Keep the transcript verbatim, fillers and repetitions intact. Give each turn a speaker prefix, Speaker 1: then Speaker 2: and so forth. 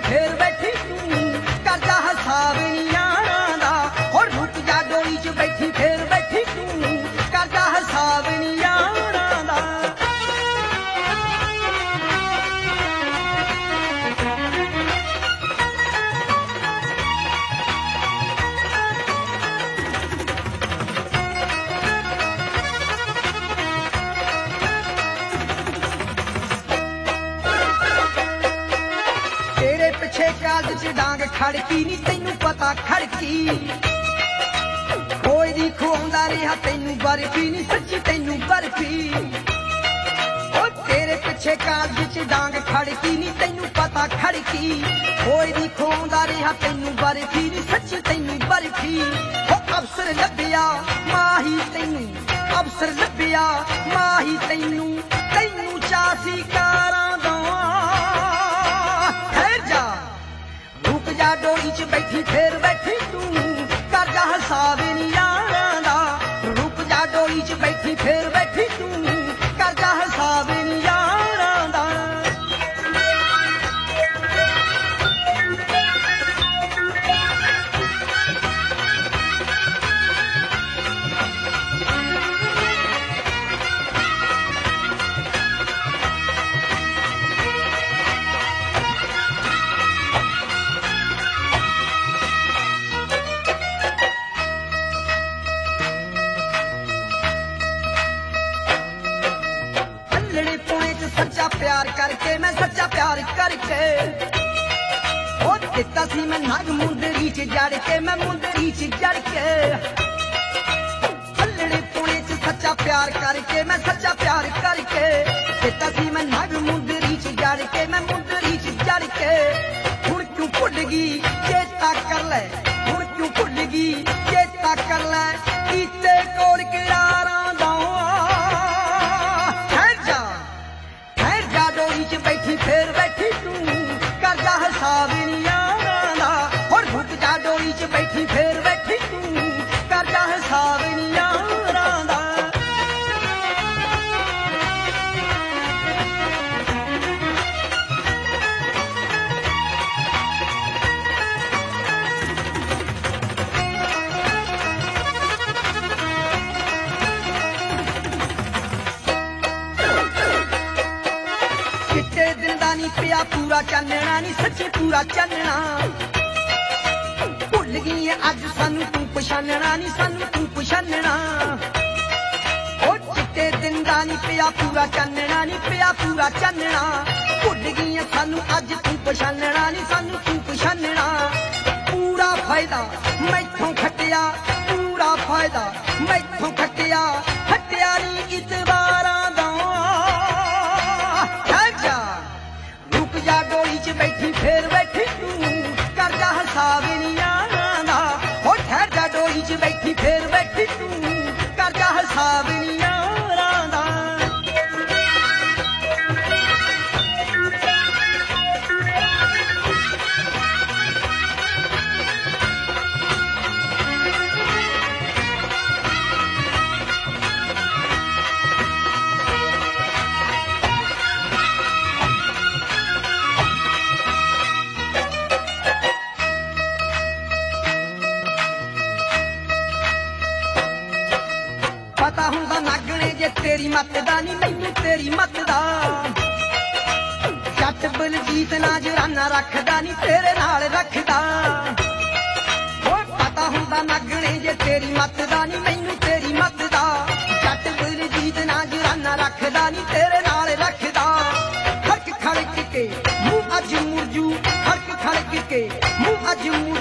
Speaker 1: ਫੇਰ ਬੈਠੀ ਤੂੰ ਕਰਦਾ ਹਿਸਾਬ ਨੀ ਯਾਰਾਂ ਦਾ ਹੋ ਰੁਕ ਜਾ ਡੋਲੀ ਚ ਬੈਠੀ ਫੇਰ ਬੈਠੀ ਤੂੰ ਕਰਦਾ ਹਿਸਾਬ ਨੀ ਯਾਰਾਂ ਦਾ ਪਿੱਛੇ ਕਾਲਜ ਚ ਡਾਂਗ ਖੜਕੀ ਨੀ ਤੈਨੂੰ ਪਤਾ ਖੜਕੀ ਕੋਈ ਦੀ ਖਵਾਉਂਦਾ ਰਿਹਾ ਤੈਨੂੰ ਬਰਫੀ ਨੀ ਸੱਚੀ ਤੈਨੂੰ ਬਰਫੀ ਓ ਤੇਰੇ ਪਿੱਛੇ ਕਾਲਜ ਚ ਡਾਂਗ ਖੜਕੀ ਨੀ ਤੈਨੂੰ ਪਤਾ ਖੜਕੀ ਕੋਈ ਦੀ ਖਵਾਉਂਦਾ ਰਿਹਾ ਤੈਨੂੰ ਬਰਫੀ ਨੀ ਸੱਚੀ ਤੈਨੂੰ ਬਰਫੀ ਓ ਅਫਸਰ ਲੱਭਿਆ ਮਾਹੀ ਤੈਨੂੰ ਅਫਸਰ ਲੱਭਿਆ ਮਾਹੀ ਤੈਨੂੰ ਤੈਨੂੰ ਚਾਸੀ ਕਾਰਾਂ ਦਾ ਜਾ ਡੋਲੀ ਚ ਬੈਠੀ ਫੇਰ ਬੈਠੀ ਤੂੰ ਕਰਦਾ ਹਿਸਾਬ ਨੀ ਯਾਰਾਂ ਦਾ ਰੁਕ ਜਾ ਡੋਲੀ ਚ ਬੈਠੀ ਫੇਰ ਬੈਠੀ ਤੂੰ ਕਰਦਾ ਹਿਸਾਬ ਨੀ ਯਾਰਾਂ ਦਾ सच्चा प्यार करके मैं सच्चा प्यार करके ओ दिता सी मैं नग मुंदरी च जड़ के मैं मुंदरी च जड़ के हलड़े पुणे च सच्चा प्यार करके मैं सच्चा प्यार करके दिता सी मैं नग मुंदरी च जड़ के मैं मुंदरी च जड़ के हुण क्यों भुल गई चेता कर ले हुण क्यों भुल गई चेता कर ले कीते कोल किरारां दा बैठी फेर बैठी तू करदा हिसाब नी यारां दा हो रुक जा डोली च बैठी फेर बैठी तू करदा हिसाब नी यारां दा नी पिया पूरा चानना नी सच्ची पूरा चानना भुल गई है अज सानू तू पछानना नी सानू तू पछानना ओ चिट्टे दिन दा नी पिया पूरा चानना नी पिया पूरा चानना भुल गई है सानू अज तू पछानना नी सानू तू पछानना पूरा फायदा मैथों खटिया पूरा फायदा मैथों खटिया खटिया नी इतबारां दा जा डोली च बैठी फेर बैठी तू करदा हिसाब नी यारां दा हो ठहर जा डोली च बैठी फेर बैठी तू करदा हिसाब नी यारां दा पता हुंदा नागणे जे तेरी मत दा नी मैनू तेरी मत दा जट बलजीत नजराना रखदा नी तेरे नाल रखदा ओ पता हुंदा नागणे जे तेरी मत दा नी मैनू तेरी मत दा जट बलजीत नजराना रखदा नी तेरे नाल रखदा खड़क खड़क के मुंह अज मुरजू खड़क खड़क के मुंह अज